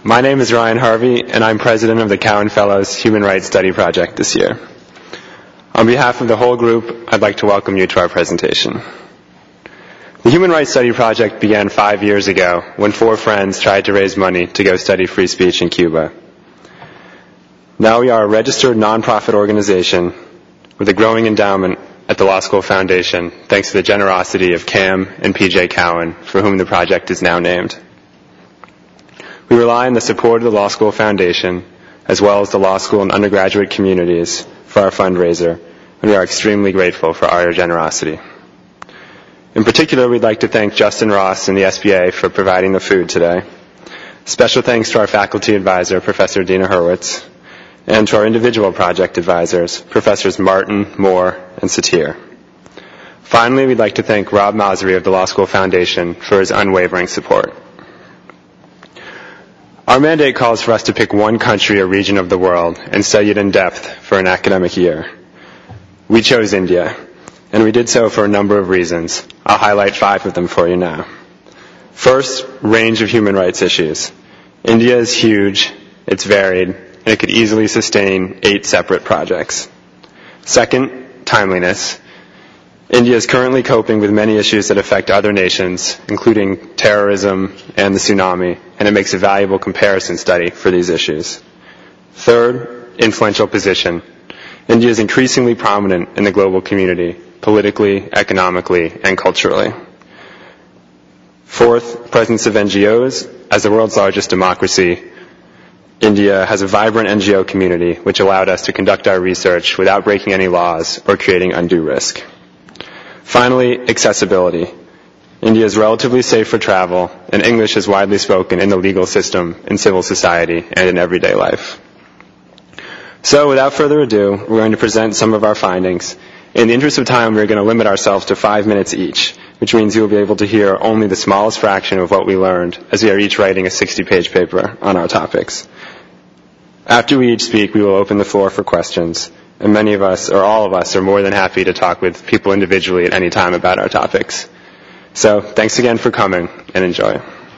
My name is Ryan Harvey, and I'm president of the Cowan Fellows Human Rights Study Project this year. On behalf of the whole group, I'd like to welcome you to our presentation. The Human Rights Study Project began 5 years ago when 4 friends tried to raise money to go study free speech in Cuba. Now we are a registered nonprofit organization with a growing endowment at the Law School Foundation, thanks to the generosity of Cam and PJ Cowan, for whom the project is now named. We rely on the support of the Law School Foundation, as well as the law school and undergraduate communities, for our fundraiser, and we are extremely grateful for our generosity. In particular, we'd like to thank Justin Ross and the SBA for providing the food today. Special thanks to our faculty advisor, Professor Dina Hurwitz, and to our individual project advisors, Professors Martin, Moore, and Satir. Finally, we'd like to thank Rob Masri of the Law School Foundation for his unwavering support. Our mandate calls for us to pick one country or region of the world and study it in depth for an academic year. We chose India, and we did so for a number of reasons. I'll highlight 5 of them for you now. First, range of human rights issues. India is huge, it's varied, and it could easily sustain 8 separate projects. Second, timeliness. India is currently coping with many issues that affect other nations, including terrorism and the tsunami, and it makes a valuable comparison study for these issues. Third, influential position. India is increasingly prominent in the global community, politically, economically, and culturally. Fourth, presence of NGOs. As the world's largest democracy, India has a vibrant NGO community which allowed us to conduct our research without breaking any laws or creating undue risk. Finally, accessibility. India is relatively safe for travel, and English is widely spoken in the legal system, in civil society, and in everyday life. So, without further ado, we're going to present some of our findings. In the interest of time, we're going to limit ourselves to 5 minutes each, which means you'll be able to hear only the smallest fraction of what we learned, as we are each writing a 60-page paper on our topics. After we each speak, we will open the floor for questions. And many of us, or all of us, are more than happy to talk with people individually at any time about our topics. So, thanks again for coming, and enjoy.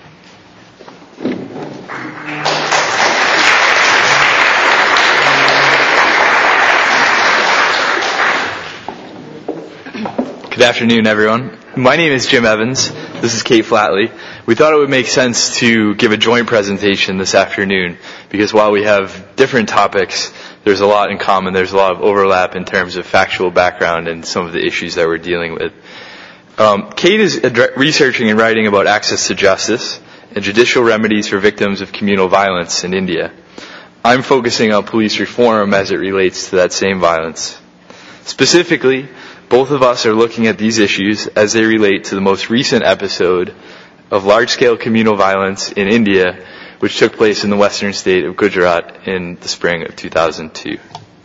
Good afternoon, everyone. My name is Jim Evans. This is Kate Flatley. We thought it would make sense to give a joint presentation this afternoon because while we have different topics, there's a lot in common. There's a lot of overlap in terms of factual background and some of the issues that we're dealing with. Kate is researching and writing about access to justice and judicial remedies for victims of communal violence in India. I'm focusing on police reform as it relates to that same violence. Specifically, both of us are looking at these issues as they relate to the most recent episode of large-scale communal violence in India, which took place in the western state of Gujarat in the spring of 2002.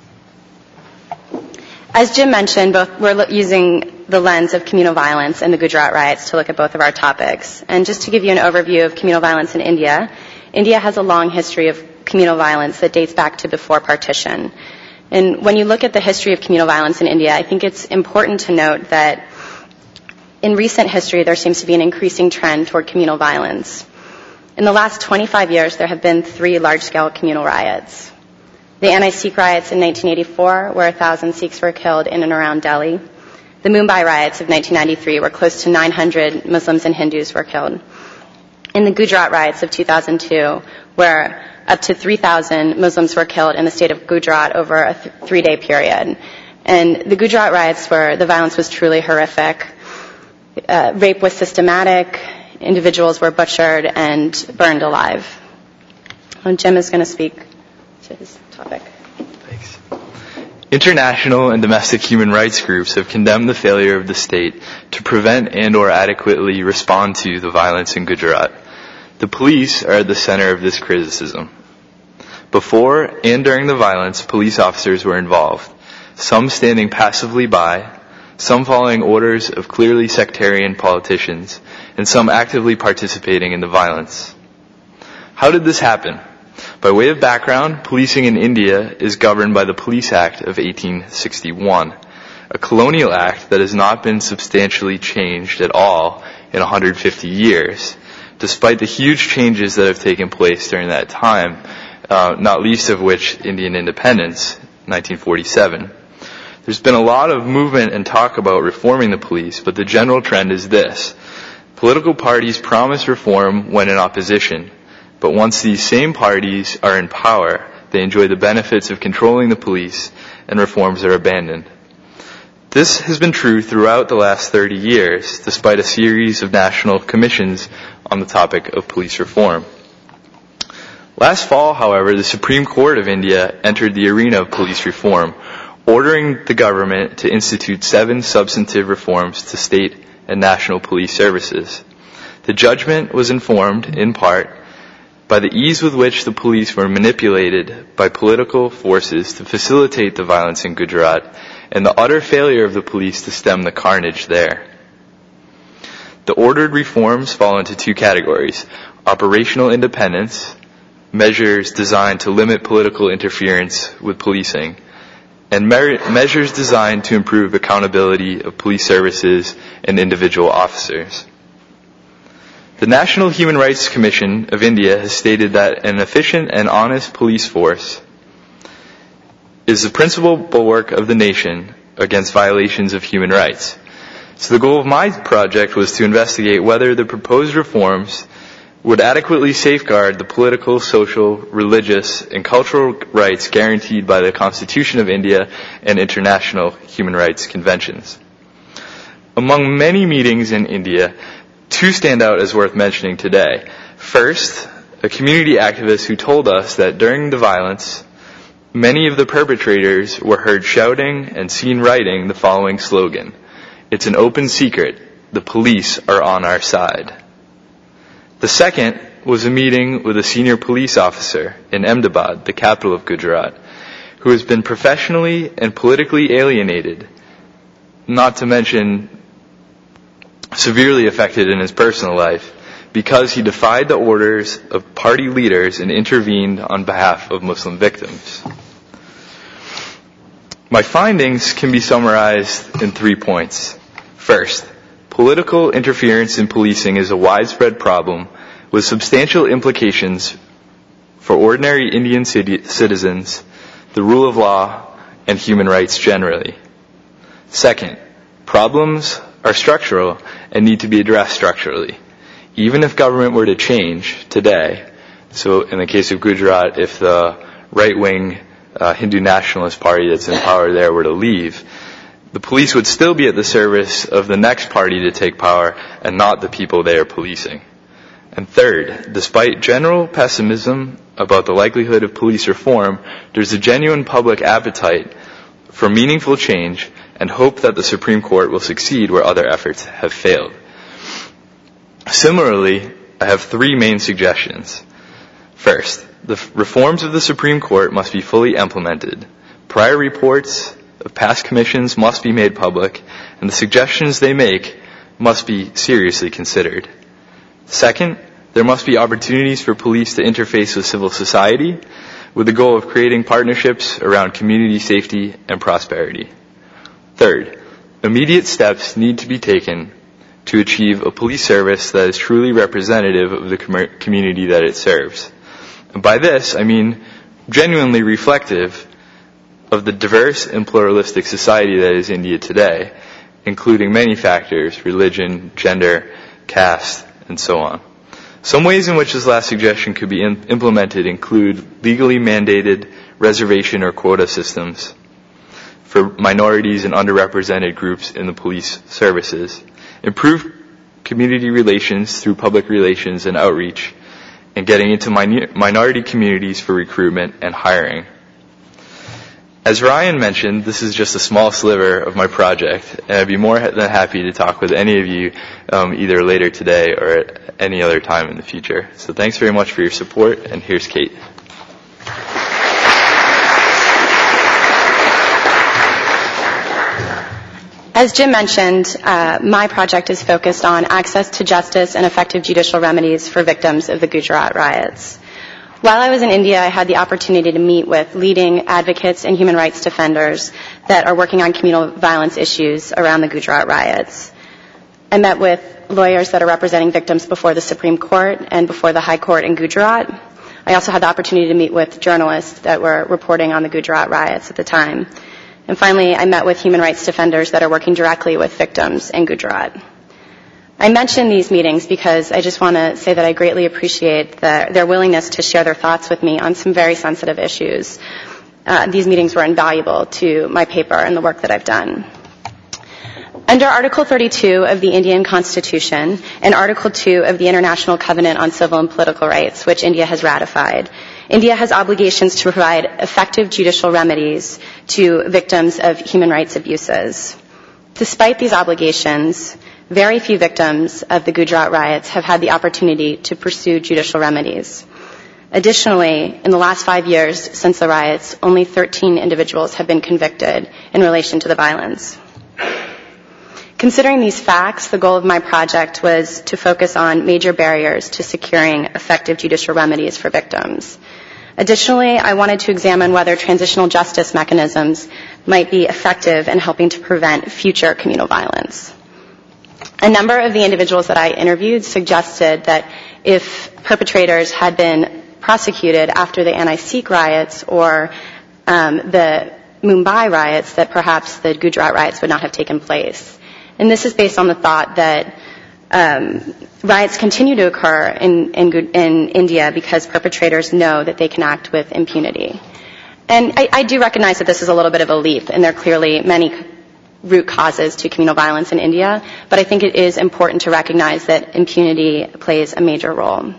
As Jim mentioned, we're using the lens of communal violence and the Gujarat riots to look at both of our topics. And just to give you an overview of communal violence in India, India has a long history of communal violence that dates back to before partition. And when you look at the history of communal violence in India, I think it's important to note that in recent history, there seems to be an increasing trend toward communal violence. In the last 25 years, there have been 3 large-scale communal riots. The anti-Sikh riots in 1984, where 1,000 Sikhs were killed in and around Delhi. The Mumbai riots of 1993, where close to 900 Muslims and Hindus were killed. And the Gujarat riots of 2002, where up to 3,000 Muslims were killed in the state of Gujarat over a 3-day period. And the Gujarat riots, where the violence was truly horrific. Rape was systematic, individuals were butchered and burned alive. Jim is going to speak to his topic. Thanks. International and domestic human rights groups have condemned the failure of the state to prevent and or adequately respond to the violence in Gujarat. The police are at the center of this criticism. Before and during the violence, police officers were involved, some standing passively by, some following orders of clearly sectarian politicians, and some actively participating in the violence. How did this happen? By way of background, policing in India is governed by the Police Act of 1861, a colonial act that has not been substantially changed at all in 150 years, despite the huge changes that have taken place during that time, not least of which Indian independence, 1947. There's been a lot of movement and talk about reforming the police, but the general trend is this. Political parties promise reform when in opposition, but once these same parties are in power, they enjoy the benefits of controlling the police, and reforms are abandoned. This has been true throughout the last 30 years, despite a series of national commissions on the topic of police reform. Last fall, however, the Supreme Court of India entered the arena of police reform, ordering the government to institute 7 substantive reforms to state and national police services. The judgment was informed, in part, by the ease with which the police were manipulated by political forces to facilitate the violence in Gujarat, and the utter failure of the police to stem the carnage there. The ordered reforms fall into 2 categories: operational independence, measures designed to limit political interference with policing, and measures designed to improve accountability of police services and individual officers. The National Human Rights Commission of India has stated that an efficient and honest police force is the principal bulwark of the nation against violations of human rights. So the goal of my project was to investigate whether the proposed reforms would adequately safeguard the political, social, religious, and cultural rights guaranteed by the Constitution of India and international human rights conventions. Among many meetings in India, 2 stand out as worth mentioning today. First, a community activist who told us that during the violence, many of the perpetrators were heard shouting and seen writing the following slogan: "It's an open secret, the police are on our side." The second was a meeting with a senior police officer in Ahmedabad, the capital of Gujarat, who has been professionally and politically alienated, not to mention severely affected in his personal life, because he defied the orders of party leaders and intervened on behalf of Muslim victims. My findings can be summarized in 3 points. First, political interference in policing is a widespread problem with substantial implications for ordinary Indian citizens, the rule of law, and human rights generally. Second, problems are structural and need to be addressed structurally. Even if government were to change today, so in the case of Gujarat, if the right-wing Hindu nationalist party that's in power there were to leave, the police would still be at the service of the next party to take power and not the people they are policing. And third, despite general pessimism about the likelihood of police reform, there's a genuine public appetite for meaningful change and hope that the Supreme Court will succeed where other efforts have failed. Similarly, I have 3 main suggestions. First, the reforms of the Supreme Court must be fully implemented. Prior reports of past commissions must be made public, and the suggestions they make must be seriously considered. Second, there must be opportunities for police to interface with civil society with the goal of creating partnerships around community safety and prosperity. Third, immediate steps need to be taken to achieve a police service that is truly representative of the community that it serves. And by this, I mean genuinely reflective of the diverse and pluralistic society that is India today, including many factors: religion, gender, caste, and so on. Some ways in which this last suggestion could be implemented include legally mandated reservation or quota systems for minorities and underrepresented groups in the police services, improve community relations through public relations and outreach, and getting into minority communities for recruitment and hiring. As Ryan mentioned, this is just a small sliver of my project, and I'd be more than happy to talk with any of you either later today or at any other time in the future. So thanks very much for your support, and here's Kate. As Jim mentioned, my project is focused on access to justice and effective judicial remedies for victims of the Gujarat riots. While I was in India, I had the opportunity to meet with leading advocates and human rights defenders that are working on communal violence issues around the Gujarat riots. I met with lawyers that are representing victims before the Supreme Court and before the High Court in Gujarat. I also had the opportunity to meet with journalists that were reporting on the Gujarat riots at the time. And finally, I met with human rights defenders that are working directly with victims in Gujarat. I mention these meetings because I just want to say that I greatly appreciate their willingness to share their thoughts with me on some very sensitive issues. These meetings were invaluable to my paper and the work that I've done. Under Article 32 of the Indian Constitution and Article 2 of the International Covenant on Civil and Political Rights, which India has ratified, India has obligations to provide effective judicial remedies to victims of human rights abuses. Despite these obligations, very few victims of the Gujarat riots have had the opportunity to pursue judicial remedies. Additionally, in the last 5 years since the riots, only 13 individuals have been convicted in relation to the violence. Considering these facts, the goal of my project was to focus on major barriers to securing effective judicial remedies for victims. Additionally, I wanted to examine whether transitional justice mechanisms might be effective in helping to prevent future communal violence. A number of the individuals that I interviewed suggested that if perpetrators had been prosecuted after the anti-Sikh riots or the Mumbai riots, that perhaps the Gujarat riots would not have taken place. And this is based on the thought that riots continue to occur in India because perpetrators know that they can act with impunity. And I do recognize that this is a little bit of a leap, and there are clearly many root causes to communal violence in India, but I think it is important to recognize that impunity plays a major role.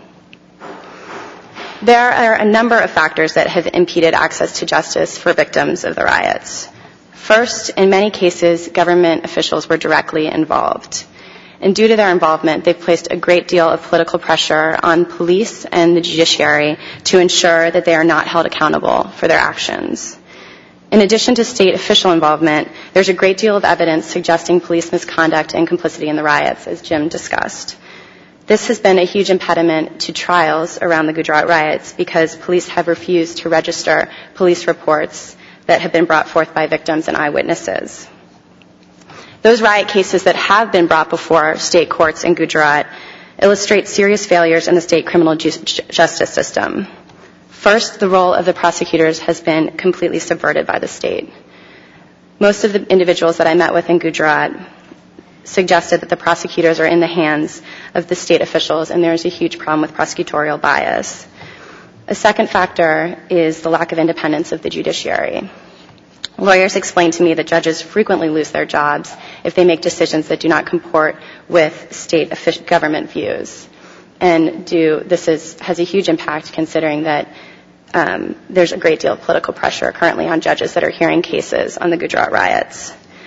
There are a number of factors that have impeded access to justice for victims of the riots. First, in many cases, government officials were directly involved. And due to their involvement, they've placed a great deal of political pressure on police and the judiciary to ensure that they are not held accountable for their actions. In addition to state official involvement, there's a great deal of evidence suggesting police misconduct and complicity in the riots, as Jim discussed. This has been a huge impediment to trials around the Gujarat riots because police have refused to register police reports that have been brought forth by victims and eyewitnesses. Those riot cases that have been brought before state courts in Gujarat illustrate serious failures in the state criminal justice system. First, the role of the prosecutors has been completely subverted by the state. Most of the individuals that I met with in Gujarat suggested that the prosecutors are in the hands of the state officials, and there's a huge problem with prosecutorial bias. A second factor is the lack of independence of the judiciary. Lawyers explained to me that judges frequently lose their jobs if they make decisions that do not comport with state government views. And this has a huge impact considering that there's a great deal of political pressure currently on judges that are hearing cases on the Gujarat riots.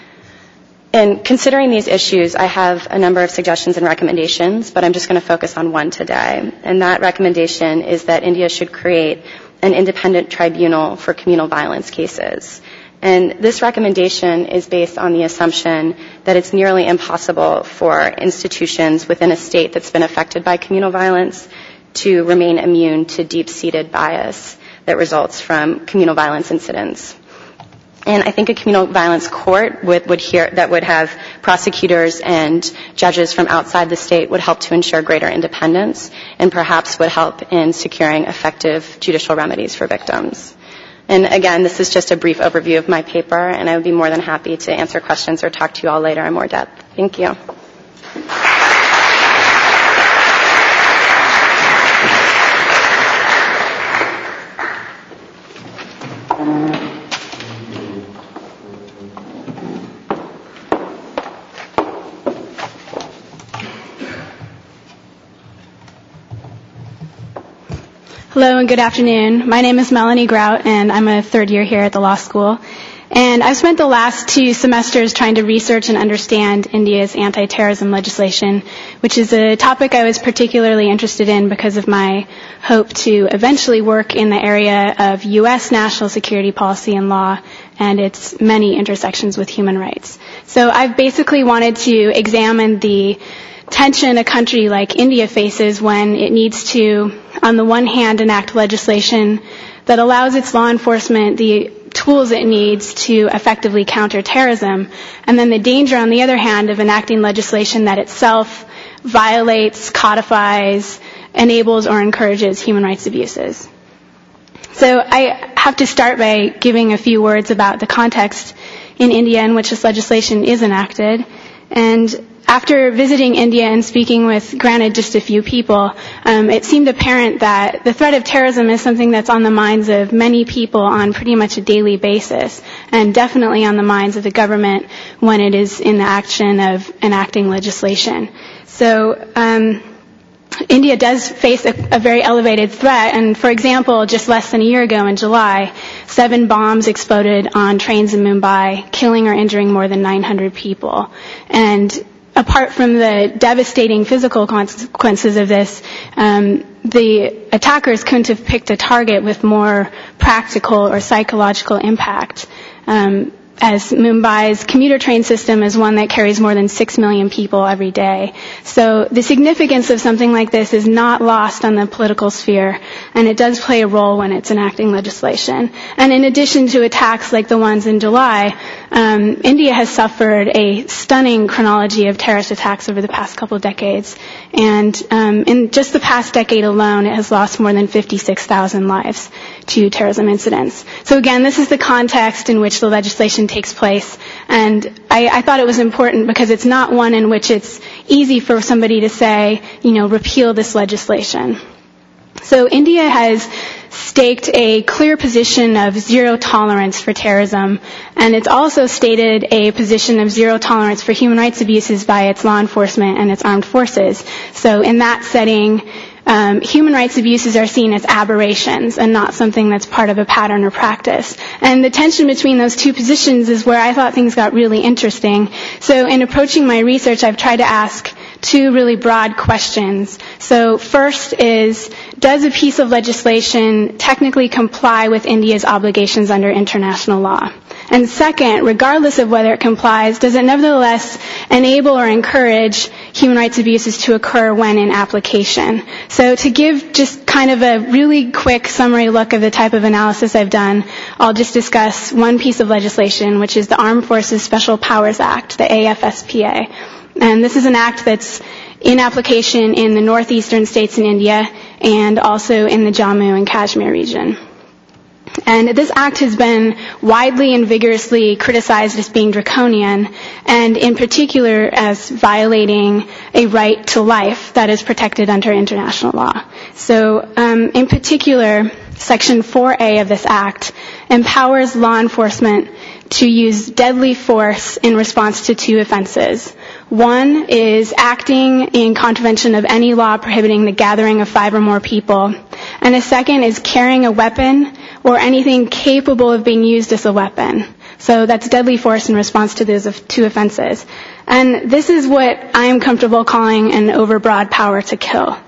And considering these issues, I have a number of suggestions and recommendations, but I'm just going to focus on one today. And that recommendation is that India should create an independent tribunal for communal violence cases. And this recommendation is based on the assumption that it's nearly impossible for institutions within a state that's been affected by communal violence to remain immune to deep-seated bias that results from communal violence incidents. And I think a communal violence court that would have prosecutors and judges from outside the state would help to ensure greater independence and perhaps would help in securing effective judicial remedies for victims. And again, this is just a brief overview of my paper, and I would be more than happy to answer questions or talk to you all later in more depth. Thank you. Hello and good afternoon. My name is Melanie Grout, and I'm a third year here at the law school. And I've spent the last 2 semesters trying to research and understand India's anti-terrorism legislation, which is a topic I was particularly interested in because of my hope to eventually work in the area of U.S. national security policy and law and its many intersections with human rights. So I've basically wanted to examine the tension a country like India faces when it needs to, on the one hand, enact legislation that allows its law enforcement the tools it needs to effectively counter terrorism, and then the danger, on the other hand, of enacting legislation that itself violates, codifies, enables, or encourages human rights abuses. So I have to start by giving a few words about the context in India in which this legislation is enacted. And after visiting India and speaking with, granted, just a few people, it seemed apparent that the threat of terrorism is something that's on the minds of many people on pretty much a daily basis, and definitely on the minds of the government when it is in the action of enacting legislation. So India does face a very elevated threat, and for example, just less than a year ago in July, 7 bombs exploded on trains in Mumbai, killing or injuring more than 900 people. And apart from the devastating physical consequences of this, the attackers couldn't have picked a target with more practical or psychological impact. As Mumbai's commuter train system is one that carries more than 6 million people every day. So the significance of something like this is not lost on the political sphere, and it does play a role when it's enacting legislation. And in addition to attacks like the ones in July, India has suffered a stunning chronology of terrorist attacks over the past couple of decades. And in just the past decade alone, it has lost more than 56,000 lives to terrorism incidents. So again, this is the context in which the legislation takes place, and I thought it was important because it's not one in which it's easy for somebody to say, repeal this legislation. So India has staked a clear position of zero tolerance for terrorism, and it's also stated a position of zero tolerance for human rights abuses by its law enforcement and its armed forces. So in that setting, human rights abuses are seen as aberrations and not something that's part of a pattern or practice. And the tension between those two positions is where I thought things got really interesting. So in approaching my research, I've tried to ask 2 really broad questions. So first is, does a piece of legislation technically comply with India's obligations under international law? And second, regardless of whether it complies, does it nevertheless enable or encourage human rights abuses to occur when in application? So to give just kind of a really quick summary look of the type of analysis I've done, I'll just discuss one piece of legislation, which is the Armed Forces Special Powers Act, the AFSPA. And this is an act that's in application in the northeastern states in India and also in the Jammu and Kashmir region. And this act has been widely and vigorously criticized as being draconian, and in particular as violating a right to life that is protected under international law. So in particular, Section 4A of this act empowers law enforcement to use deadly force in response to 2 offenses. One is acting in contravention of any law prohibiting the gathering of 5 or more people, and a second is carrying a weapon or anything capable of being used as a weapon. So that's deadly force in response to those 2 offenses. And this is what I am comfortable calling an overbroad power to kill.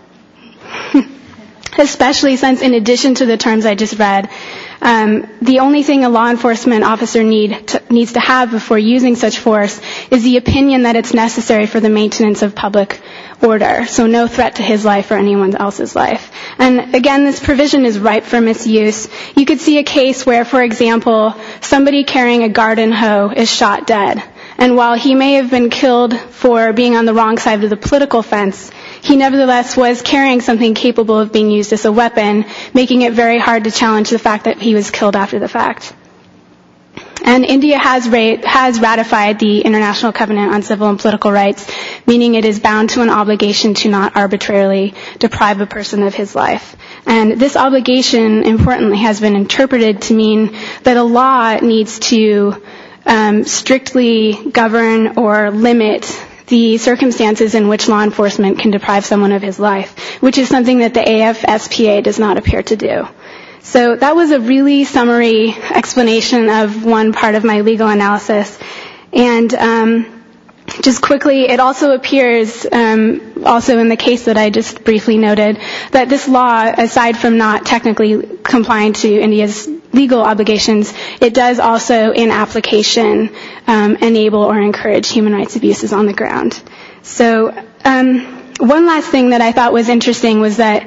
Especially since, in addition to the terms I just read, the only thing a law enforcement officer needs to have before using such force is the opinion that it's necessary for the maintenance of public order, so no threat to his life or anyone else's life. And again, this provision is ripe for misuse. You could see a case where, for example, somebody carrying a garden hoe is shot dead. And while he may have been killed for being on the wrong side of the political fence, he nevertheless was carrying something capable of being used as a weapon, making it very hard to challenge the fact that he was killed after the fact. And India has ratified the International Covenant on Civil and Political Rights, meaning it is bound to an obligation to not arbitrarily deprive a person of his life. And this obligation, importantly, has been interpreted to mean that a law needs to strictly govern or limit the circumstances in which law enforcement can deprive someone of his life, which is something that the AFSPA does not appear to do. So that was a really summary explanation of one part of my legal analysis. And just quickly, it also appears, also in the case that I just briefly noted, that this law, aside from not technically complying to India's legal obligations, it does also, in application, enable or encourage human rights abuses on the ground. So one last thing that I thought was interesting was that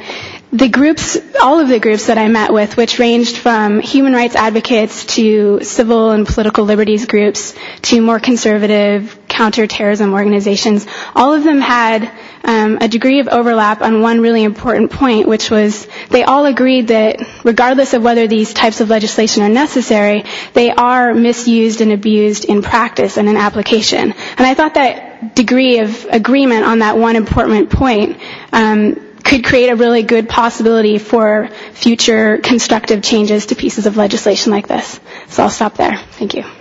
all of the groups that I met with, which ranged from human rights advocates to civil and political liberties groups to more conservative counterterrorism organizations, all of them had a degree of overlap on one really important point, which was they all agreed that regardless of whether these types of legislation are necessary, they are misused and abused in practice and in application. And I thought that degree of agreement on that one important point could create a really good possibility for future constructive changes to pieces of legislation like this. So I'll stop there. Thank you.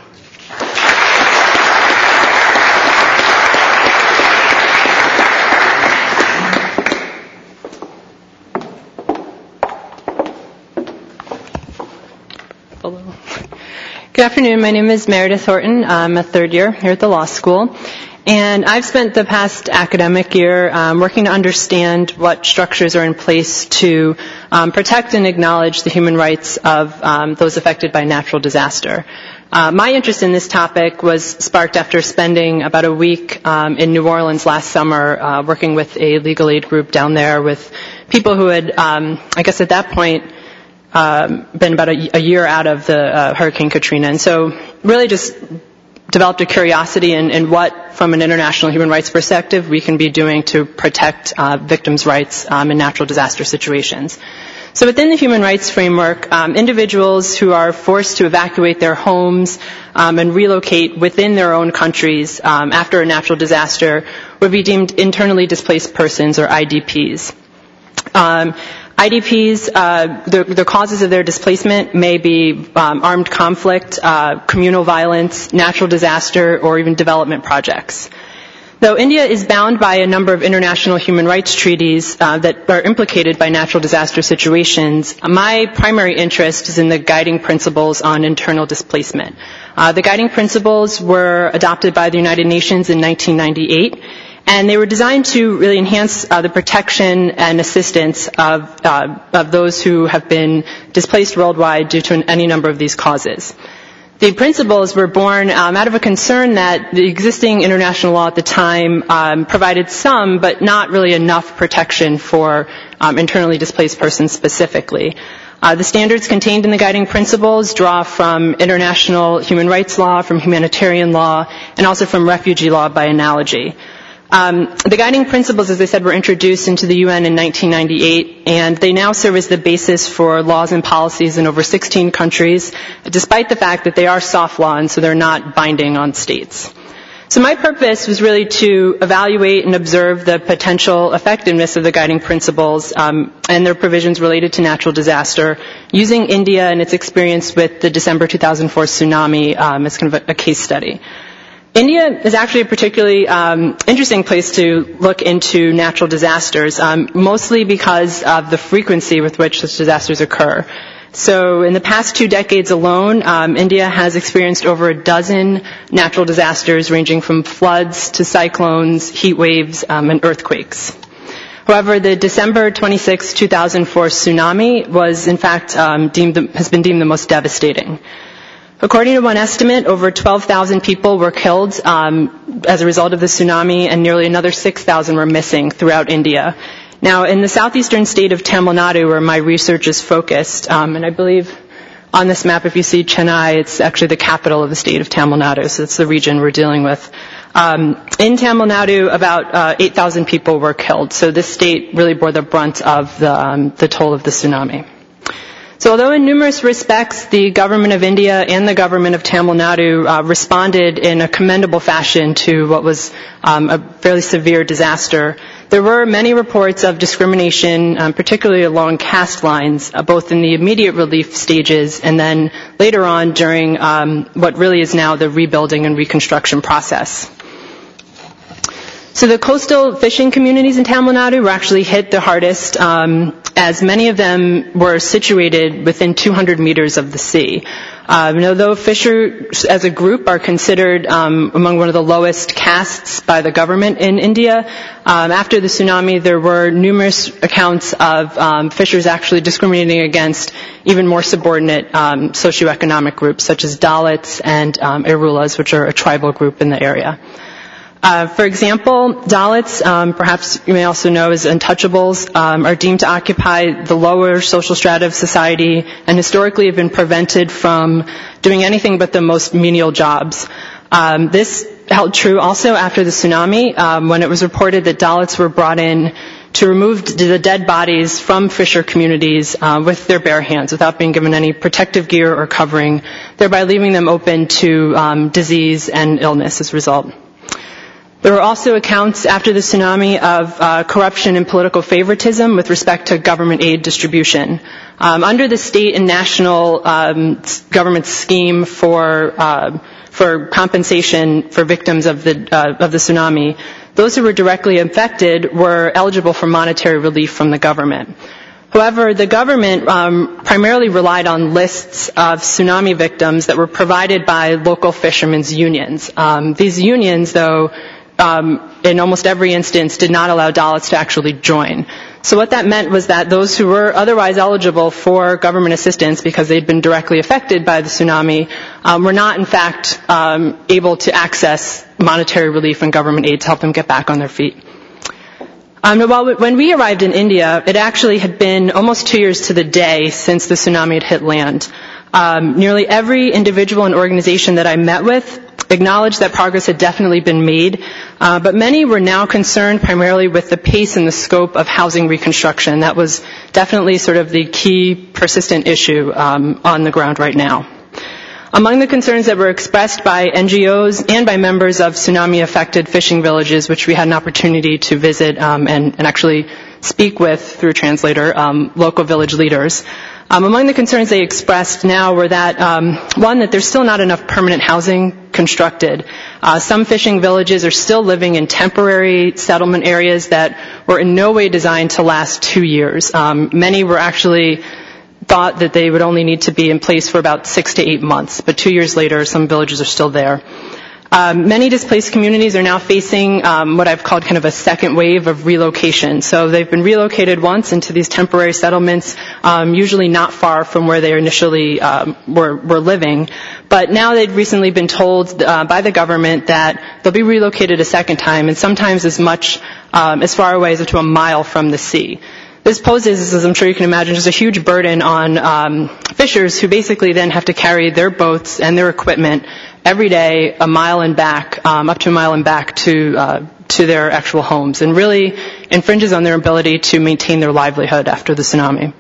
Hello. Good afternoon. My name is Meredith Horton. I'm a third year here at the law school. And I've spent the past academic year working to understand what structures are in place to protect and acknowledge the human rights of those affected by natural disaster. My interest in this topic was sparked after spending about a week in New Orleans last summer working with a legal aid group down there with people who had, I guess at that point, been about a year out of the Hurricane Katrina. And so really just developed a curiosity in what, from an international human rights perspective, we can be doing to protect victims' rights in natural disaster situations. So within the human rights framework, individuals who are forced to evacuate their homes and relocate within their own countries after a natural disaster would be deemed internally displaced persons, or IDPs. IDPs, the causes of their displacement may be armed conflict, communal violence, natural disaster, or even development projects. Though India is bound by a number of international human rights treaties that are implicated by natural disaster situations, my primary interest is in the guiding principles on internal displacement. The guiding principles were adopted by the United Nations in 1998. And they were designed to really enhance the protection and assistance of those who have been displaced worldwide due to any number of these causes. The principles were born out of a concern that the existing international law at the time provided some, but not really enough protection for internally displaced persons specifically. The standards contained in the guiding principles draw from international human rights law, from humanitarian law, and also from refugee law by analogy. The guiding principles, as I said, were introduced into the UN in 1998, and they now serve as the basis for laws and policies in over 16 countries, despite the fact that they are soft law, and so they're not binding on states. So my purpose was really to evaluate and observe the potential effectiveness of the guiding principles and their provisions related to natural disaster, using India and its experience with the December 2004 tsunami as kind of a case study. India is actually a particularly interesting place to look into natural disasters, mostly because of the frequency with which such disasters occur. So in the past 2 decades alone, India has experienced over a dozen natural disasters ranging from floods to cyclones, heat waves, and earthquakes. However, the December 26, 2004 tsunami was in fact has been deemed the most devastating. According to one estimate, over 12,000 people were killed as a result of the tsunami, and nearly another 6,000 were missing throughout India. Now, in the southeastern state of Tamil Nadu, where my research is focused, and I believe on this map, if you see Chennai, it's actually the capital of the state of Tamil Nadu, so it's the region we're dealing with. In Tamil Nadu, about 8,000 people were killed, so this state really bore the brunt of the toll of the tsunami. So although in numerous respects the government of India and the government of Tamil Nadu responded in a commendable fashion to what was a fairly severe disaster, there were many reports of discrimination, particularly along caste lines, both in the immediate relief stages and then later on during what really is now the rebuilding and reconstruction process. So the coastal fishing communities in Tamil Nadu were actually hit the hardest, as many of them were situated within 200 meters of the sea. Although fishers as a group are considered among one of the lowest castes by the government in India, after the tsunami there were numerous accounts of fishers actually discriminating against even more subordinate socioeconomic groups such as Dalits and Irulas, which are a tribal group in the area. For example, Dalits, perhaps you may also know as untouchables, are deemed to occupy the lower social strata of society and historically have been prevented from doing anything but the most menial jobs. This held true also after the tsunami, when it was reported that Dalits were brought in to remove the dead bodies from fisher communities with their bare hands without being given any protective gear or covering, thereby leaving them open to disease and illness as a result. There were also accounts after the tsunami of corruption and political favoritism with respect to government aid distribution. Under the state and national government scheme for compensation for victims of the tsunami, those who were directly affected were eligible for monetary relief from the government. However, the government primarily relied on lists of tsunami victims that were provided by local fishermen's unions. These unions, though, in almost every instance, did not allow Dalits to actually join. So what that meant was that those who were otherwise eligible for government assistance because they'd been directly affected by the tsunami were not, in fact, able to access monetary relief and government aid to help them get back on their feet. When we arrived in India, it actually had been almost 2 years to the day since the tsunami had hit land. Nearly every individual and organization that I met with acknowledged that progress had definitely been made, but many were now concerned primarily with the pace and the scope of housing reconstruction. That was definitely sort of the key persistent issue on the ground right now. Among the concerns that were expressed by NGOs and by members of tsunami-affected fishing villages, which we had an opportunity to visit and actually speak with through a translator, local village leaders, among the concerns they expressed now were that, one, that there's still not enough permanent housing constructed. Some fishing villages are still living in temporary settlement areas that were in no way designed to last 2 years. Many were actually thought that they would only need to be in place for about 6 to 8 months, but 2 years later, some villages are still there. Many displaced communities are now facing what I've called kind of a second wave of relocation. So they've been relocated once into these temporary settlements, usually not far from where they initially were living. But now they've recently been told by the government that they'll be relocated a second time, and sometimes as far away as to a mile from the sea. This poses, as I'm sure you can imagine, just a huge burden on fishers who basically then have to carry their boats and their equipment every day a mile and back, up to a mile and back to their actual homes, and really infringes on their ability to maintain their livelihood after the tsunami.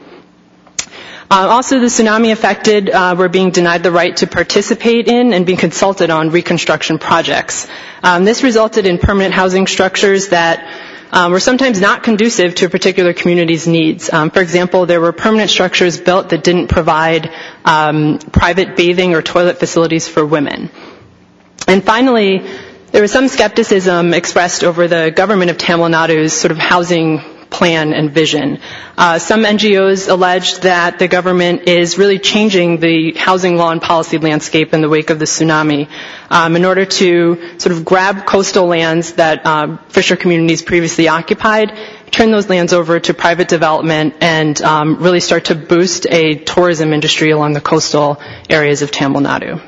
Also, the tsunami affected were being denied the right to participate in and being consulted on reconstruction projects. This resulted in permanent housing structures that were sometimes not conducive to a particular community's needs. For example, there were permanent structures built that didn't provide private bathing or toilet facilities for women. And finally, there was some skepticism expressed over the government of Tamil Nadu's sort of housing plan and vision. Some NGOs alleged that the government is really changing the housing law and policy landscape in the wake of the tsunami in order to sort of grab coastal lands that fisher communities previously occupied, turn those lands over to private development, and really start to boost a tourism industry along the coastal areas of Tamil Nadu.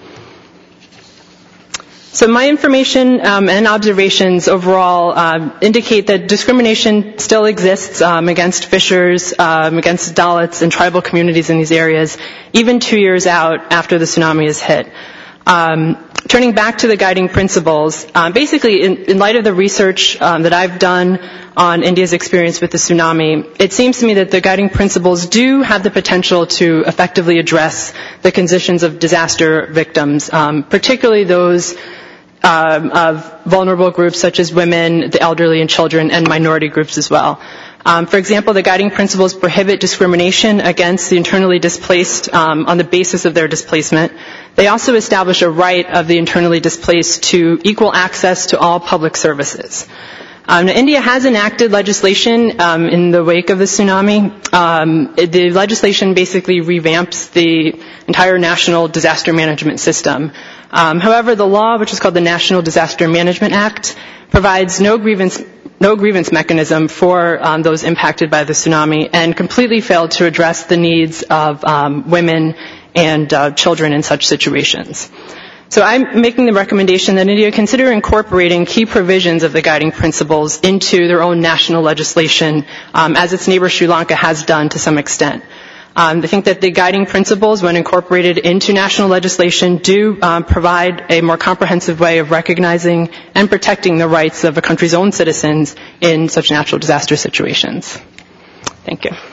So my information and observations overall indicate that discrimination still exists against fishers, against Dalits and tribal communities in these areas, even 2 years out after the tsunami has hit. Turning back to the guiding principles, basically in light of the research that I've done on India's experience with the tsunami, it seems to me that the guiding principles do have the potential to effectively address the conditions of disaster victims, particularly those of vulnerable groups such as women, the elderly, and children, and minority groups as well. For example, the guiding principles prohibit discrimination against the internally displaced on the basis of their displacement. They also establish a right of the internally displaced to equal access to all public services. Now, India has enacted legislation in the wake of the tsunami. The legislation basically revamps the entire national disaster management system. However, the law, which is called the National Disaster Management Act, provides no grievance mechanism for those impacted by the tsunami and completely failed to address the needs of women and children in such situations. So I'm making the recommendation that India consider incorporating key provisions of the guiding principles into their own national legislation, as its neighbor Sri Lanka has done to some extent. I think that the guiding principles, when incorporated into national legislation, do provide a more comprehensive way of recognizing and protecting the rights of a country's own citizens in such natural disaster situations. Thank you.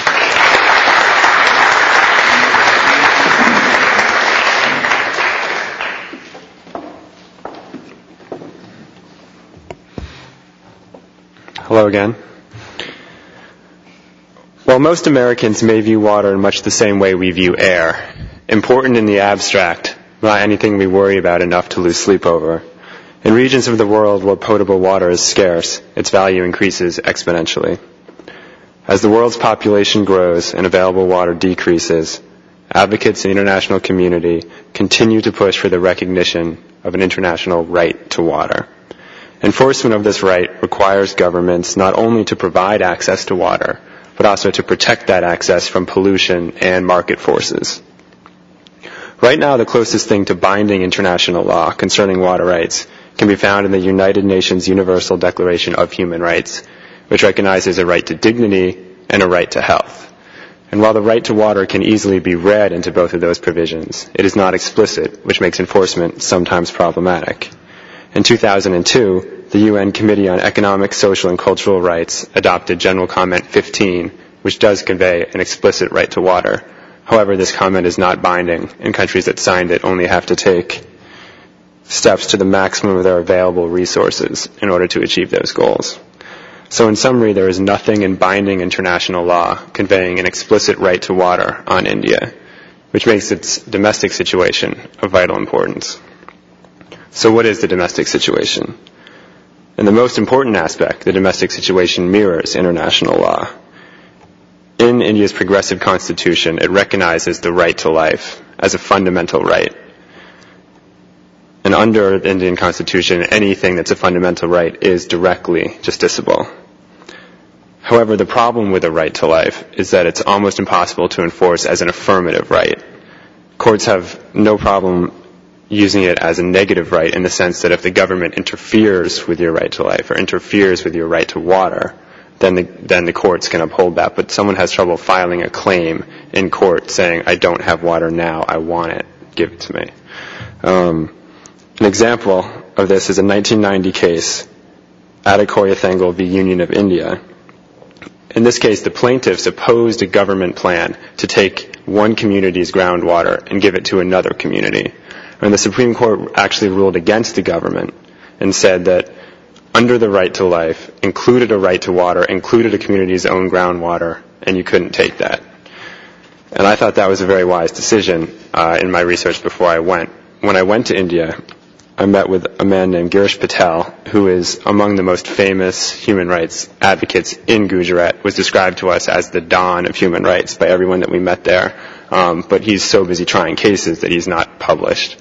Hello again. While most Americans may view water in much the same way we view air, important in the abstract, not anything we worry about enough to lose sleep over, in regions of the world where potable water is scarce, its value increases exponentially. As the world's population grows and available water decreases, advocates in the international community continue to push for the recognition of an international right to water. Enforcement of this right requires governments not only to provide access to water, but also to protect that access from pollution and market forces. Right now, the closest thing to binding international law concerning water rights can be found in the United Nations Universal Declaration of Human Rights, which recognizes a right to dignity and a right to health. And while the right to water can easily be read into both of those provisions, it is not explicit, which makes enforcement sometimes problematic. In 2002, the UN Committee on Economic, Social, and Cultural Rights adopted General Comment 15, which does convey an explicit right to water. However, this comment is not binding, and countries that signed it only have to take steps to the maximum of their available resources in order to achieve those goals. So in summary, there is nothing in binding international law conveying an explicit right to water on India, which makes its domestic situation of vital importance. So what is the domestic situation? In the most important aspect, the domestic situation mirrors international law. In India's progressive constitution, it recognizes the right to life as a fundamental right. And under the Indian constitution, anything that's a fundamental right is directly justiciable. However, the problem with a right to life is that it's almost impossible to enforce as an affirmative right. Courts have no problem using it as a negative right in the sense that if the government interferes with your right to life or interferes with your right to water, then the courts can uphold that. But someone has trouble filing a claim in court saying, I don't have water now, I want it, give it to me. An example of this is a 1990 case, Adakoya Thengal v. Union of India. In this case, the plaintiffs opposed a government plan to take one community's groundwater and give it to another community. And the Supreme Court actually ruled against the government and said that under the right to life, included a right to water, included a community's own groundwater, and you couldn't take that. And I thought that was a very wise decision in my research before I went. When I went to India, I met with a man named Girish Patel, who is among the most famous human rights advocates in Gujarat, was described to us as the Don of human rights by everyone that we met there. But he's so busy trying cases that he's not published.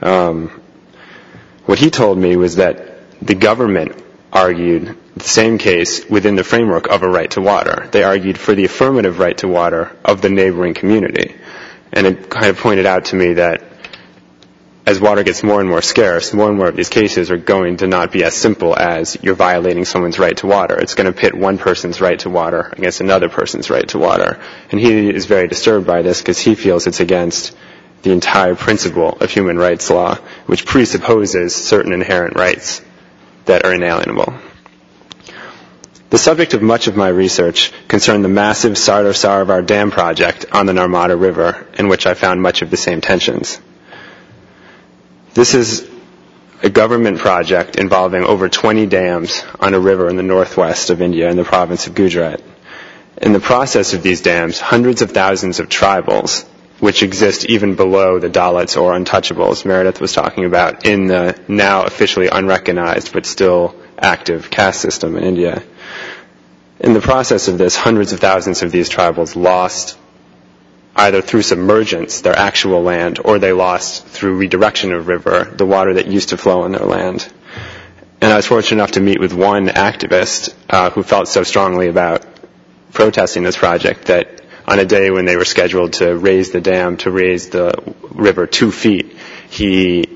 What he told me was that the government argued the same case within the framework of a right to water. They argued for the affirmative right to water of the neighboring community. And it kind of pointed out to me that as water gets more and more scarce, more and more of these cases are going to not be as simple as you're violating someone's right to water. It's going to pit one person's right to water against another person's right to water. And he is very disturbed by this because he feels it's against the entire principle of human rights law, which presupposes certain inherent rights that are inalienable. The subject of much of my research concerned the massive Sardar Sarovar Dam project on the Narmada River, in which I found much of the same tensions. This is a government project involving over 20 dams on a river in the northwest of India in the province of Gujarat. In the process of these dams, hundreds of thousands of tribals, which exist even below the Dalits or untouchables Meredith was talking about in the now officially unrecognized but still active caste system in India. In the process of this, hundreds of thousands of these tribals lost either through submergence, their actual land, or they lost through redirection of river, the water that used to flow on their land. And I was fortunate enough to meet with one activist who felt so strongly about protesting this project that on a day when they were scheduled to raise the dam, to raise the river 2 feet, he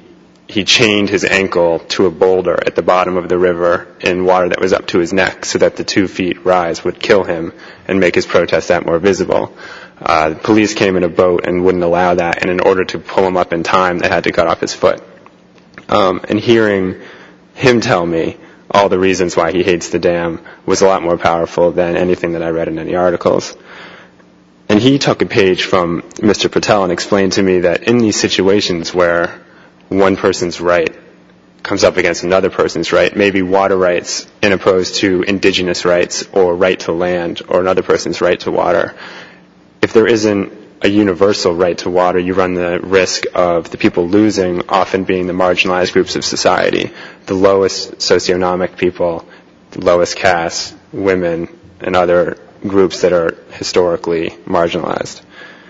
he chained his ankle to a boulder at the bottom of the river in water that was up to his neck so that the 2 feet rise would kill him and make his protest that more visible. The police came in a boat and wouldn't allow that, and in order to pull him up in time, they had to cut off his foot. And hearing him tell me all the reasons why he hates the dam was a lot more powerful than anything that I read in any articles. And he took a page from Mr. Patel and explained to me that in these situations where one person's right comes up against another person's right, maybe water rights in opposed to indigenous rights or right to land or another person's right to water, if there isn't a universal right to water, you run the risk of the people losing often being the marginalized groups of society, the lowest socioeconomic people, the lowest caste, women, and other groups that are historically marginalized.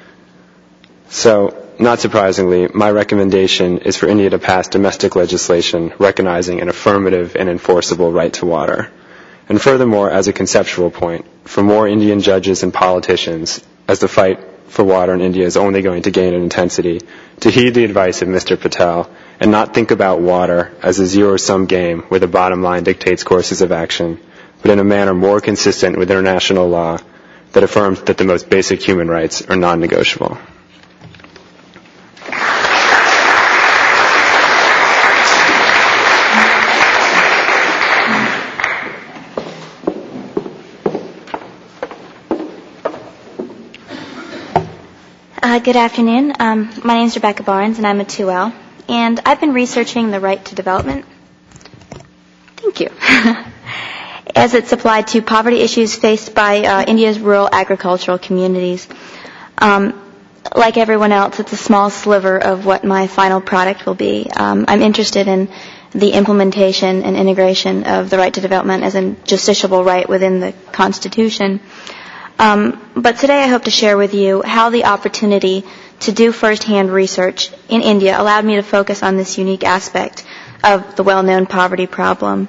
So, not surprisingly, my recommendation is for India to pass domestic legislation recognizing an affirmative and enforceable right to water. And furthermore, as a conceptual point, for more Indian judges and politicians, as the fight for water in India is only going to gain in intensity, to heed the advice of Mr. Patel and not think about water as a zero-sum game where the bottom line dictates courses of action, but in a manner more consistent with international law that affirms that the most basic human rights are non-negotiable. Good afternoon. My name is Rebecca Barnes, and I'm a 2L. And I've been researching the right to development. Thank you. As it's applied to poverty issues faced by India's rural agricultural communities. Like everyone else, it's a small sliver of what my final product will be. I'm interested in the implementation and integration of the right to development as a justiciable right within the Constitution. But today I hope to share with you how the opportunity to do first-hand research in India allowed me to focus on this unique aspect of the well-known poverty problem.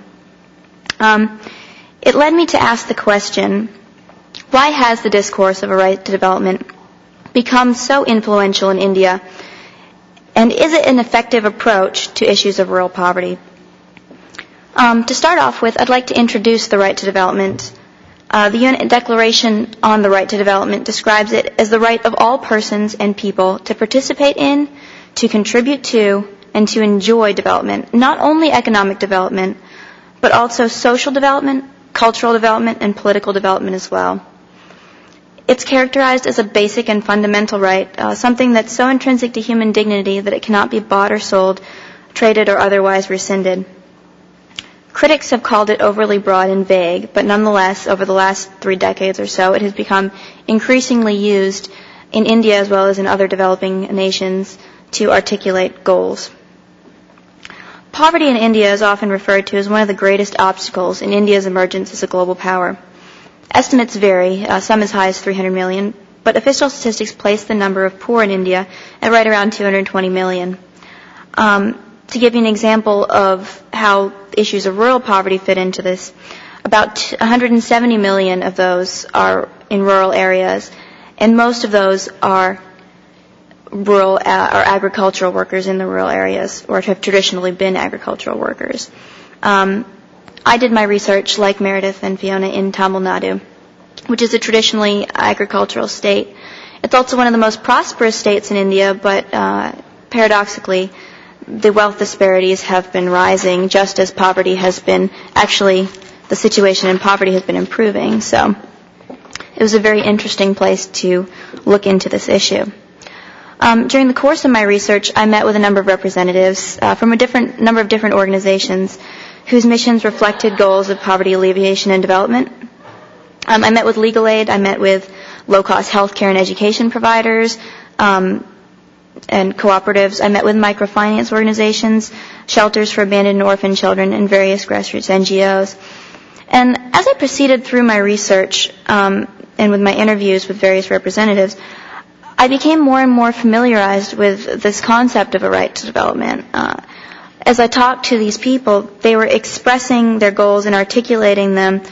It led me to ask the question, why has the discourse of a right to development become so influential in India, and is it an effective approach to issues of rural poverty? To start off with, I'd like to introduce the right to development. The UN Declaration on the Right to Development describes it as the right of all persons and people to participate in, to contribute to, and to enjoy development, not only economic development, but also social development, cultural development, and political development as well. It's characterized as a basic and fundamental right, something that's so intrinsic to human dignity that it cannot be bought or sold, traded, or otherwise rescinded. Critics have called it overly broad and vague, but nonetheless, over the last 3 decades or so, it has become increasingly used in India as well as in other developing nations to articulate goals. Poverty in India is often referred to as one of the greatest obstacles in India's emergence as a global power. Estimates vary, some as high as 300 million, but official statistics place the number of poor in India at right around 220 million. To give you an example of how issues of rural poverty fit into this, about 170 million of those are in rural areas, and most of those are rural or agricultural workers in the rural areas, or have traditionally been agricultural workers. I did my research, like Meredith and Fiona, in Tamil Nadu, which is a traditionally agricultural state. It's also one of the most prosperous states in India, but paradoxically, the wealth disparities have been rising just as poverty has been, actually, the situation in poverty has been improving. So it was a very interesting place to look into this issue. During the course of my research, I met with a number of representatives from a number of different organizations whose missions reflected goals of poverty alleviation and development. I met with Legal Aid, I met with low-cost healthcare and education providers, and cooperatives. I met with microfinance organizations, shelters for abandoned and orphan children, and various grassroots NGOs. And as I proceeded through my research and with my interviews with various representatives, I became more and more familiarized with this concept of a right to development. As I talked to these people, they were expressing their goals and articulating them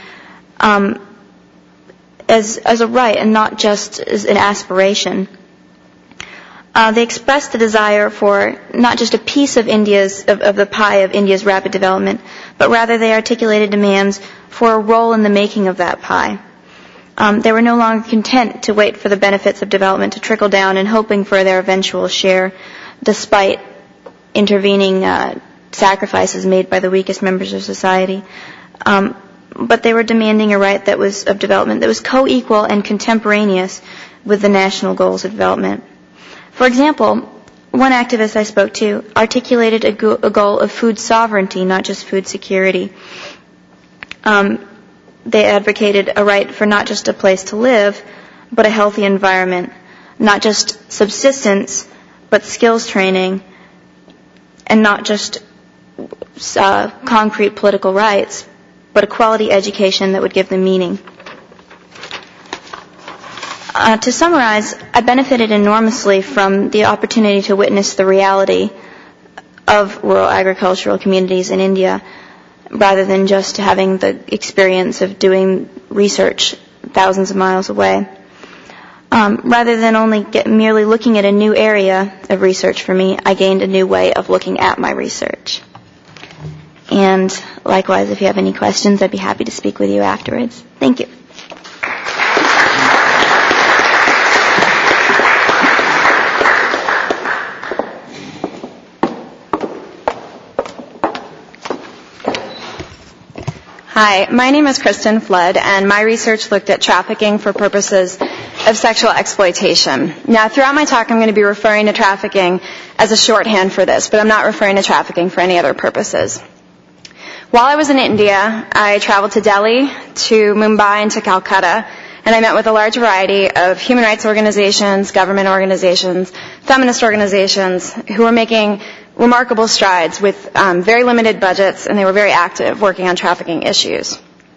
as a right and not just as an aspiration. They expressed the desire for not just a piece of the pie of India's rapid development, but rather they articulated demands for a role in the making of that pie. They were no longer content to wait for the benefits of development to trickle down and hoping for their eventual share, despite intervening sacrifices made by the weakest members of society. But they were demanding a right of development that was co-equal and contemporaneous with the national goals of development. For example, one activist I spoke to articulated a goal of food sovereignty, not just food security. They advocated a right for not just a place to live, but a healthy environment, not just subsistence, but skills training, and not just concrete political rights, but a quality education that would give them meaning. To summarize, I benefited enormously from the opportunity to witness the reality of rural agricultural communities in India, rather than just having the experience of doing research thousands of miles away. Rather than merely looking at a new area of research for me, I gained a new way of looking at my research. And likewise, if you have any questions, I'd be happy to speak with you afterwards. Thank you. Hi, my name is Kristen Flood, and my research looked at trafficking for purposes of sexual exploitation. Now, throughout my talk, I'm going to be referring to trafficking as a shorthand for this, but I'm not referring to trafficking for any other purposes. While I was in India, I traveled to Delhi, to Mumbai, and to Calcutta, and I met with a large variety of human rights organizations, government organizations, feminist organizations who were making remarkable strides with very limited budgets, and they were very active working on trafficking issues.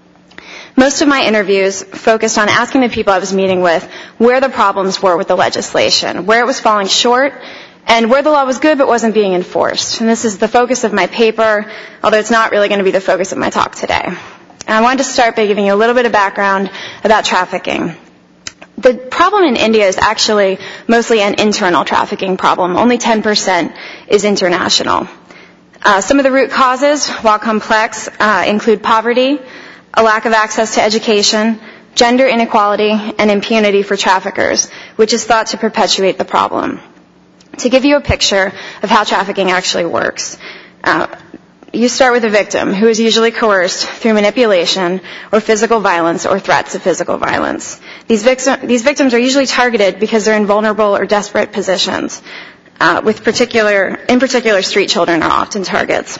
Most of my interviews focused on asking the people I was meeting with where the problems were with the legislation, where it was falling short, and where the law was good but wasn't being enforced. And this is the focus of my paper, although it's not really going to be the focus of my talk today. And I wanted to start by giving you a little bit of background about trafficking. The problem in India is actually mostly an internal trafficking problem. Only 10% is international. Some of the root causes, while complex, include poverty, a lack of access to education, gender inequality, and impunity for traffickers, which is thought to perpetuate the problem. To give you a picture of how trafficking actually works, you start with a victim who is usually coerced through manipulation or physical violence or threats of physical violence. These victims are usually targeted because they're in vulnerable or desperate positions. In particular, street children are often targets.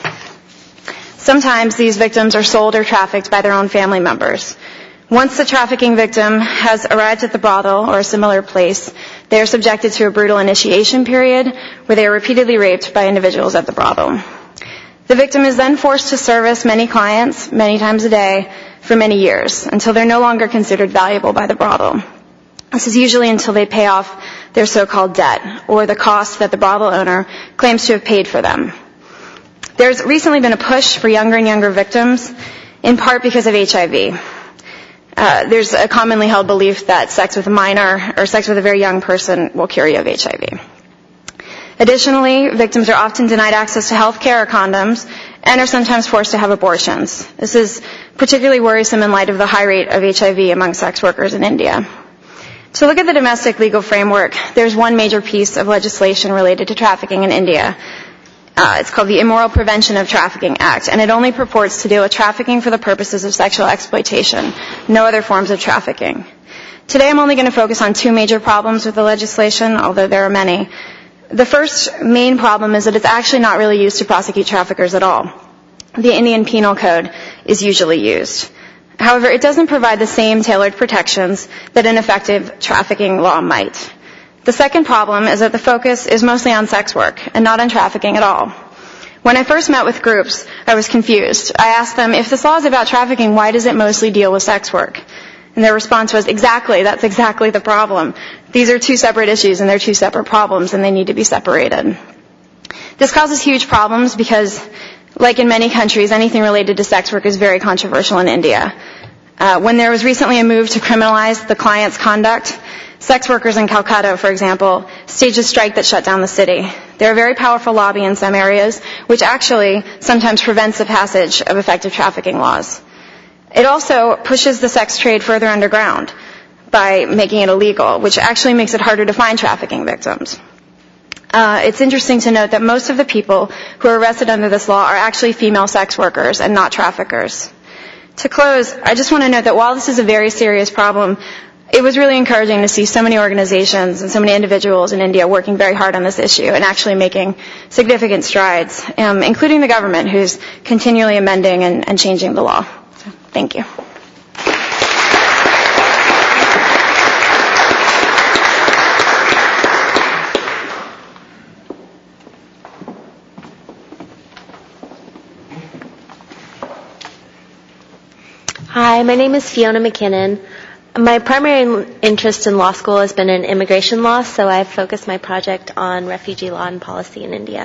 Sometimes these victims are sold or trafficked by their own family members. Once the trafficking victim has arrived at the brothel or a similar place, they are subjected to a brutal initiation period where they are repeatedly raped by individuals at the brothel. The victim is then forced to service many clients, many times a day, for many years, until they're no longer considered valuable by the brothel. This is usually until they pay off their so-called debt, or the cost that the brothel owner claims to have paid for them. There's recently been a push for younger and younger victims, in part because of HIV. There's a commonly held belief that sex with a minor or sex with a very young person will cure you of HIV. Additionally, victims are often denied access to health care or condoms and are sometimes forced to have abortions. This is particularly worrisome in light of the high rate of HIV among sex workers in India. To look at the domestic legal framework, there's one major piece of legislation related to trafficking in India. It's called the Immoral Prevention of Trafficking Act, and it only purports to deal with trafficking for the purposes of sexual exploitation, no other forms of trafficking. Today I'm only going to focus on two major problems with the legislation, although there are many. The first main problem is that it's actually not really used to prosecute traffickers at all. The Indian Penal Code is usually used. However, it doesn't provide the same tailored protections that an effective trafficking law might. The second problem is that the focus is mostly on sex work and not on trafficking at all. When I first met with groups, I was confused. I asked them, if this law is about trafficking, why does it mostly deal with sex work? And their response was, exactly, that's exactly the problem. These are two separate issues and they're two separate problems and they need to be separated. This causes huge problems because, like in many countries, anything related to sex work is very controversial in India. When there was recently a move to criminalize the client's conduct, sex workers in Calcutta, for example, staged a strike that shut down the city. They're a very powerful lobby in some areas, which actually sometimes prevents the passage of effective trafficking laws. It also pushes the sex trade further underground by making it illegal, which actually makes it harder to find trafficking victims. It's interesting to note that most of the people who are arrested under this law are actually female sex workers and not traffickers. To close, I just want to note that while this is a very serious problem, it was really encouraging to see so many organizations and so many individuals in India working very hard on this issue and actually making significant strides, including the government, who's continually amending and changing the law. So, thank you. Hi, my name is Fiona McKinnon. My primary interest in law school has been in immigration law, so I've focused my project on refugee law and policy in India.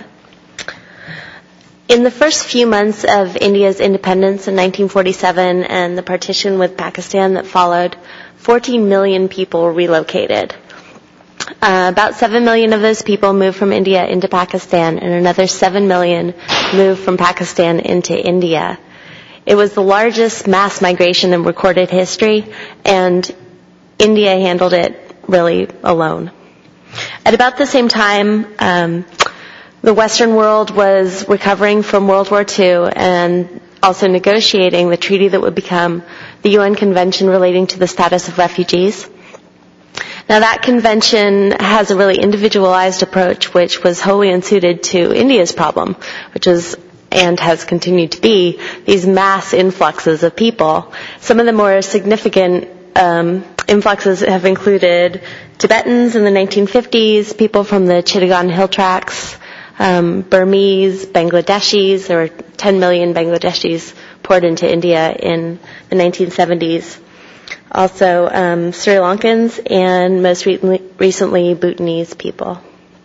In the first few months of India's independence in 1947 and the partition with Pakistan that followed, 14 million people relocated. About 7 million of those people moved from India into Pakistan, and another 7 million moved from Pakistan into India. It was the largest mass migration in recorded history, and India handled it really alone. At about the same time, the Western world was recovering from World War II and also negotiating the treaty that would become the UN Convention relating to the status of refugees. Now, that convention has a really individualized approach, which was wholly unsuited to India's problem, which is and has continued to be these mass influxes of people. Some of the more significant influxes have included Tibetans in the 1950s, people from the Chittagong Hill Tracts, Burmese, Bangladeshis. There were 10 million Bangladeshis poured into India in the 1970s. Also Sri Lankans and most recently Bhutanese people.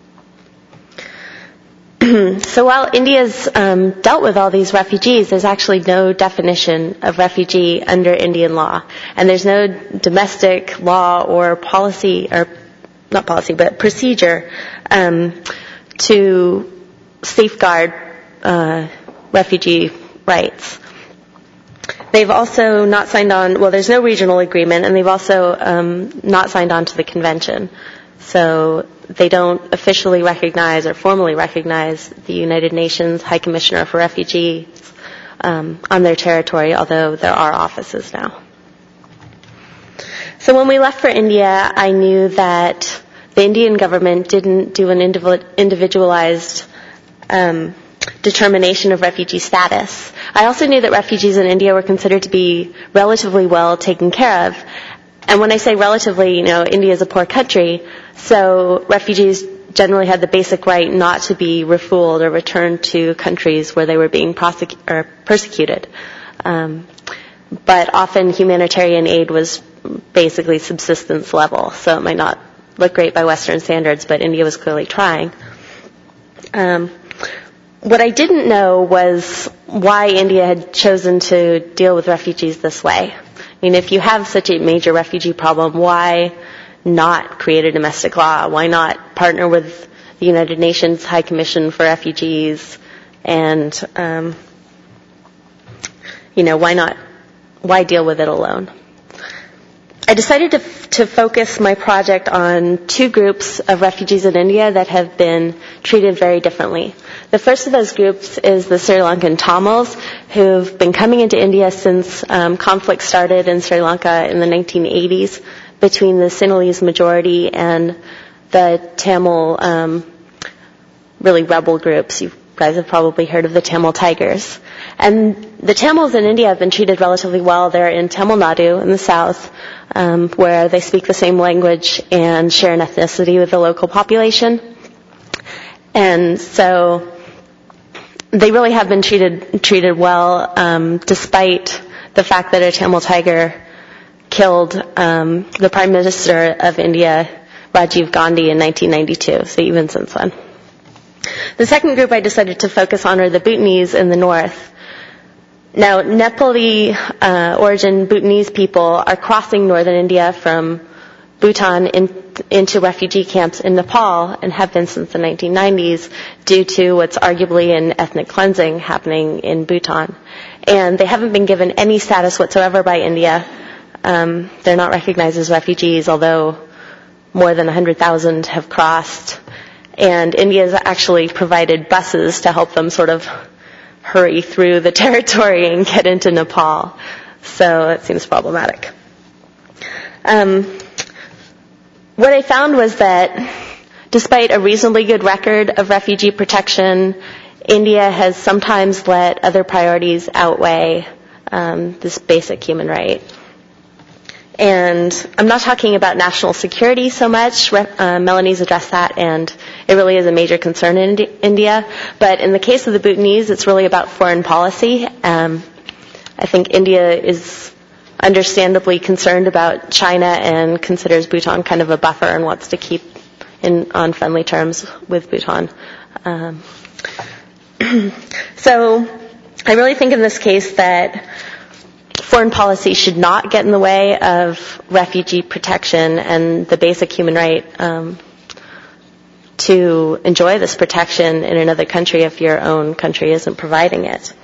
So while India's dealt with all these refugees, there's actually no definition of refugee under Indian law. And there's no domestic law or policy, or not policy, but procedure to safeguard refugee rights. They've also not signed on, well, there's no regional agreement, and they've also not signed on to the convention. So they don't officially recognize or formally recognize the United Nations High Commissioner for Refugees on their territory, although there are offices now. So when we left for India, I knew that the Indian government didn't do an individualized determination of refugee status. I also knew that refugees in India were considered to be relatively well taken care of. And when I say relatively, India is a poor country, so refugees generally had the basic right not to be refooled or returned to countries where they were being persecuted. But often humanitarian aid was basically subsistence level, so it might not look great by Western standards, but India was clearly trying. What I didn't know was why India had chosen to deal with refugees this way. I mean, if you have such a major refugee problem, why not create a domestic law? Why not partner with the United Nations High Commission for Refugees? And, why deal with it alone? I decided to focus my project on two groups of refugees in India that have been treated very differently. The first of those groups is the Sri Lankan Tamils, who've been coming into India since conflict started in Sri Lanka in the 1980s between the Sinhalese majority and the Tamil really rebel groups. You guys have probably heard of the Tamil Tigers. And the Tamils in India have been treated relatively well. They're in Tamil Nadu in the south, where they speak the same language and share an ethnicity with the local population. And so they really have been treated well, despite the fact that a Tamil Tiger killed the Prime Minister of India, Rajiv Gandhi, in 1992, so even since then. The second group I decided to focus on are the Bhutanese in the north. Now, Nepali origin Bhutanese people are crossing northern India from Bhutan into refugee camps in Nepal and have been since the 1990s due to what's arguably an ethnic cleansing happening in Bhutan. And they haven't been given any status whatsoever by India. They're not recognized as refugees, although more than 100,000 have crossed. And India has actually provided buses to help them sort of hurry through the territory and get into Nepal. So it seems problematic. What I found was that despite a reasonably good record of refugee protection, India has sometimes let other priorities outweigh this basic human right. And I'm not talking about national security so much. Melanie's addressed that, and it really is a major concern in India. But in the case of the Bhutanese, it's really about foreign policy. I think India is understandably concerned about China and considers Bhutan kind of a buffer and wants to keep on friendly terms with Bhutan. So I really think in this case that foreign policy should not get in the way of refugee protection and the basic human right to enjoy this protection in another country if your own country isn't providing it.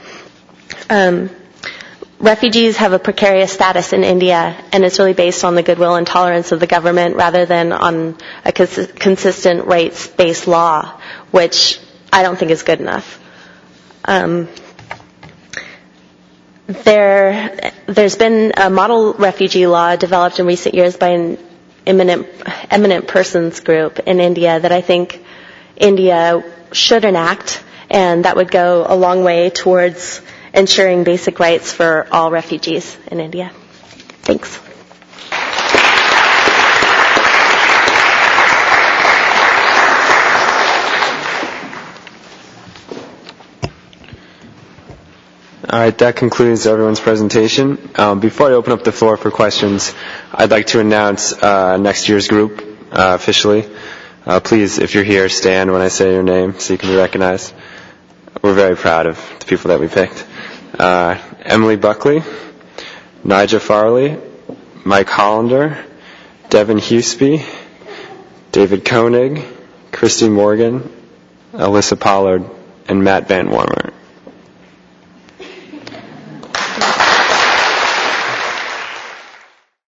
Refugees have a precarious status in India, and it's really based on the goodwill and tolerance of the government rather than on a consistent rights-based law, which I don't think is good enough. There's been a model refugee law developed in recent years by an eminent persons group in India that I think India should enact, and that would go a long way towards ensuring basic rights for all refugees in India. Thanks. All right, that concludes everyone's presentation. Before I open up the floor for questions, I'd like to announce next year's group officially. Please, if you're here, stand when I say your name so you can be recognized. We're very proud of the people that we picked. Emily Buckley, Nigel Farley, Mike Hollander, Devin Huseby, David Koenig, Christy Morgan, Alyssa Pollard, and Matt Van Wormer.